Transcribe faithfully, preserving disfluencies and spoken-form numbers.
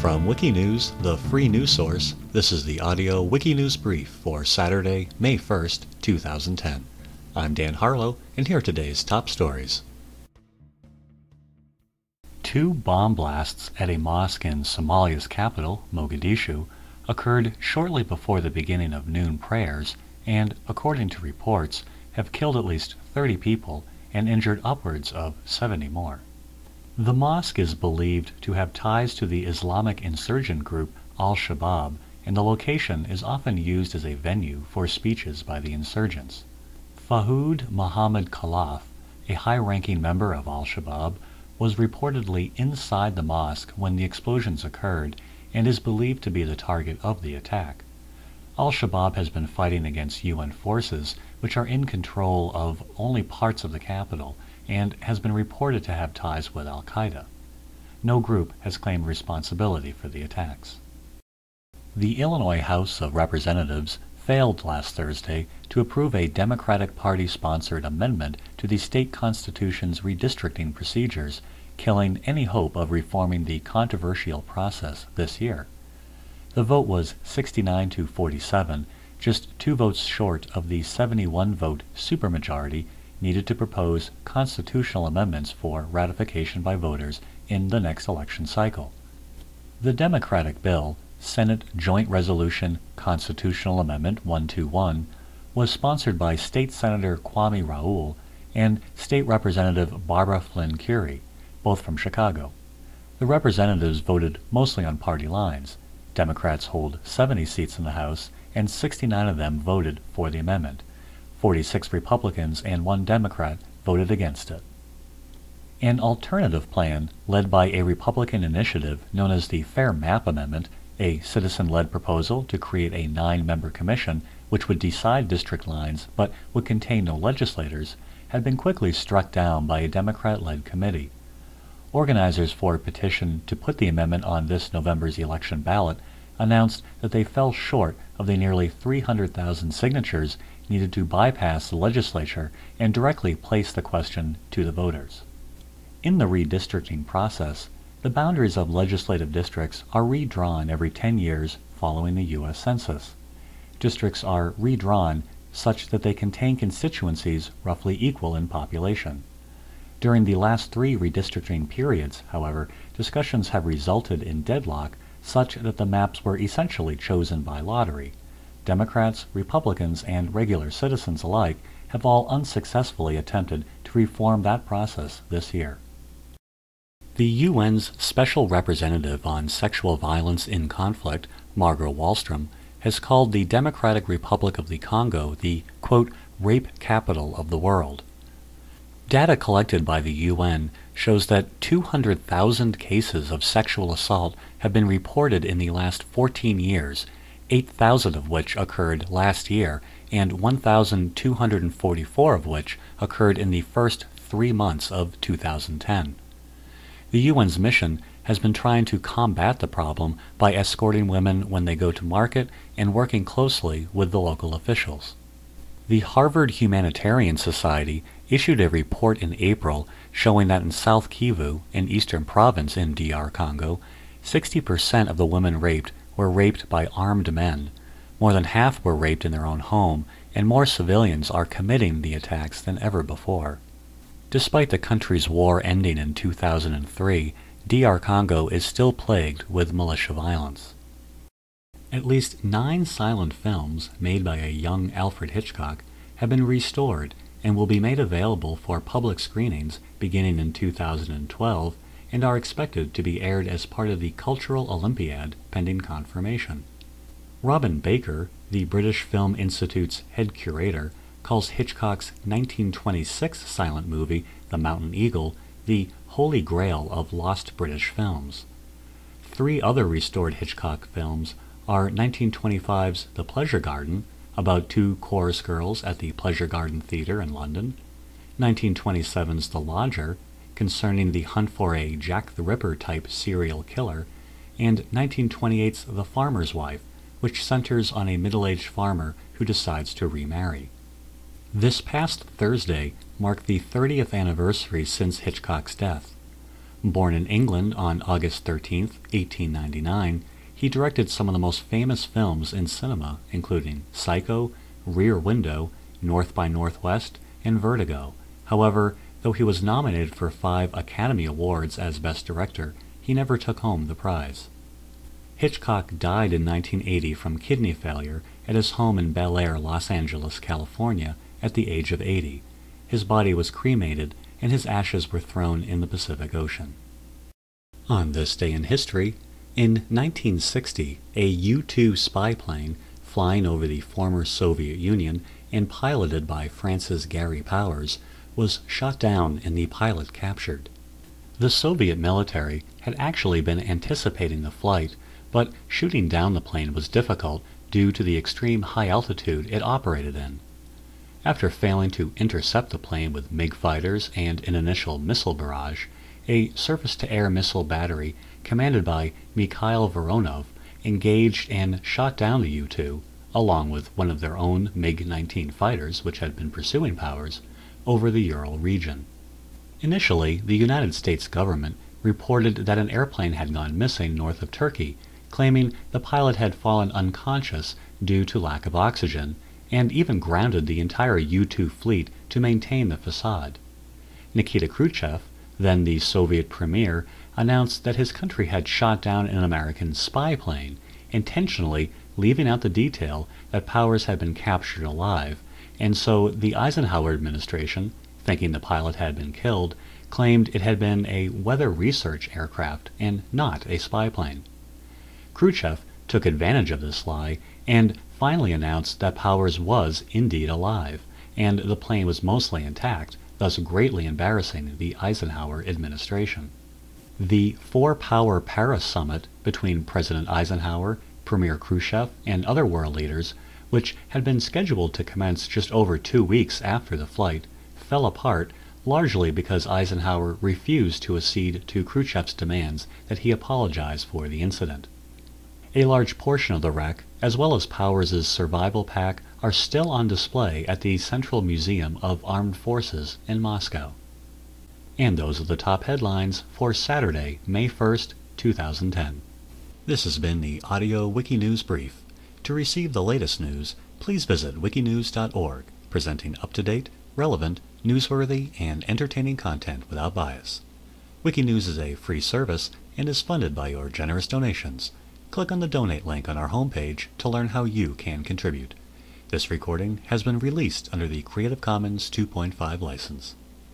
From Wikinews, the free news source, this is the audio Wikinews brief for Saturday, May first, two thousand ten. I'm Dan Harlow, and here are today's top stories. Two bomb blasts at a mosque in Somalia's capital, Mogadishu, occurred shortly before the beginning of noon prayers and, according to reports, have killed at least thirty people and injured upwards of seventy more. The mosque is believed to have ties to the Islamic insurgent group Al-Shabaab, and the location is often used as a venue for speeches by the insurgents. Fahoud Mohammed Khalaf, a high-ranking member of Al-Shabaab, was reportedly inside the mosque when the explosions occurred and is believed to be the target of the attack. Al-Shabaab has been fighting against U N forces, which are in control of only parts of the capital, and has been reported to have ties with Al-Qaeda. No group has claimed responsibility for the attacks. The Illinois House of Representatives failed last Thursday to approve a Democratic Party-sponsored amendment to the state constitution's redistricting procedures, killing any hope of reforming the controversial process this year. The vote was sixty-nine to forty-seven, just two votes short of the seventy-one vote supermajority needed to propose constitutional amendments for ratification by voters in the next election cycle. The Democratic bill, Senate Joint Resolution Constitutional Amendment one twenty-one, was sponsored by State Senator Kwame Raoul and State Representative Barbara Flynn Curie, both from Chicago. The representatives voted mostly on party lines. Democrats hold seventy seats in the House, and sixty-nine of them voted for the amendment. forty-six Republicans and one Democrat voted against it. An alternative plan, led by a Republican initiative known as the Fair Map Amendment, a citizen-led proposal to create a nine-member commission which would decide district lines but would contain no legislators, had been quickly struck down by a Democrat-led committee. Organizers for a petition to put the amendment on this November's election ballot announced that they fell short of the nearly three hundred thousand signatures needed to bypass the legislature and directly place the question to the voters. In the redistricting process, the boundaries of legislative districts are redrawn every ten years following the U S Census. Districts are redrawn such that they contain constituencies roughly equal in population. During the last three redistricting periods, however, discussions have resulted in deadlock such that the maps were essentially chosen by lottery. Democrats, Republicans, and regular citizens alike have all unsuccessfully attempted to reform that process this year. The U N's Special Representative on Sexual Violence in Conflict, Margot Wallström, has called the Democratic Republic of the Congo the, quote, rape capital of the world. Data collected by the U N shows that two hundred thousand cases of sexual assault have been reported in the last fourteen years, eight thousand of which occurred last year, and one thousand two hundred forty-four of which occurred in the first three months of two thousand ten. The U N's mission has been trying to combat the problem by escorting women when they go to market and working closely with the local officials. The Harvard Humanitarian Society issued a report in April showing that in South Kivu, an eastern province in D R Congo, sixty percent of the women raped were raped by armed men. More than half were raped in their own home, and more civilians are committing the attacks than ever before. Despite the country's war ending in two thousand three, D R Congo is still plagued with militia violence. At least nine silent films made by a young Alfred Hitchcock have been restored and will be made available for public screenings beginning in two thousand twelve and are expected to be aired as part of the Cultural Olympiad pending confirmation. Robin Baker, the British Film Institute's head curator, calls Hitchcock's nineteen twenty-six silent movie, The Mountain Eagle, the holy grail of lost British films. Three other restored Hitchcock films are nineteen twenty-five's The Pleasure Garden, about two chorus girls at the Pleasure Garden Theatre in London, nineteen twenty-seven's The Lodger, concerning the hunt for a Jack the Ripper-type serial killer, and nineteen twenty-eight's The Farmer's Wife, which centers on a middle-aged farmer who decides to remarry. This past Thursday marked the thirtieth anniversary since Hitchcock's death. Born in England on August thirteenth, eighteen ninety-nine, he directed some of the most famous films in cinema, including Psycho, Rear Window, North by Northwest, and Vertigo. However, though he was nominated for five Academy Awards as Best Director, he never took home the prize. Hitchcock died in nineteen eighty from kidney failure at his home in Bel Air, Los Angeles, California, at the age of eighty. His body was cremated, and his ashes were thrown in the Pacific Ocean. On this day in history, in nineteen sixty, a U two spy plane flying over the former Soviet Union and piloted by France's Gary Powers was shot down and the pilot captured. The Soviet military had actually been anticipating the flight, but shooting down the plane was difficult due to the extreme high altitude it operated in. After failing to intercept the plane with MiG fighters and an initial missile barrage, a surface-to-air missile battery commanded by Mikhail Voronov engaged and shot down the U two, along with one of their own MiG nineteen fighters, which had been pursuing Powers, over the Ural region. Initially, the United States government reported that an airplane had gone missing north of Turkey, claiming the pilot had fallen unconscious due to lack of oxygen, and even grounded the entire U two fleet to maintain the facade. Nikita Khrushchev, then the Soviet premier, announced that his country had shot down an American spy plane, intentionally leaving out the detail that Powers had been captured alive, and so the Eisenhower administration, thinking the pilot had been killed, claimed it had been a weather research aircraft and not a spy plane. Khrushchev took advantage of this lie and finally announced that Powers was indeed alive, and the plane was mostly intact, thus greatly embarrassing the Eisenhower administration. The Four-Power Paris Summit between President Eisenhower, Premier Khrushchev, and other world leaders, which had been scheduled to commence just over two weeks after the flight, fell apart largely because Eisenhower refused to accede to Khrushchev's demands that he apologize for the incident. A large portion of the wreck, as well as Powers' survival pack, are still on display at the Central Museum of Armed Forces in Moscow. And those are the top headlines for Saturday, May first, two thousand ten. This has been the Audio Wikinews Brief. To receive the latest news, please visit wikinews dot org, presenting up-to-date, relevant, newsworthy, and entertaining content without bias. Wikinews is a free service and is funded by your generous donations. Click on the donate link on our homepage to learn how you can contribute. This recording has been released under the Creative Commons two point five license.